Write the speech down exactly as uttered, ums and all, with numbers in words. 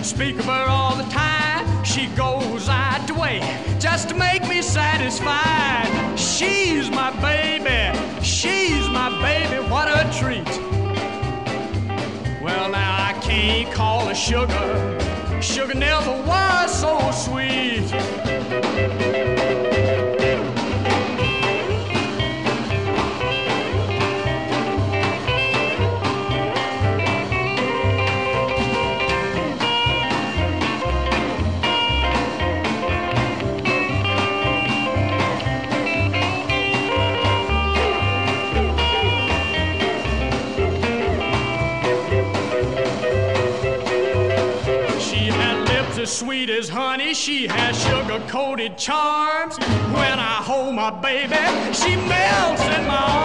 Speak of her all the time. She goes out the way just to make me satisfied. She's my baby, she's my baby, what a treat. Well, now I can't call her sugar. Sugar never was so sweet. As sweet as honey, she has sugar-coated charms. When I hold my baby, she melts in my arms.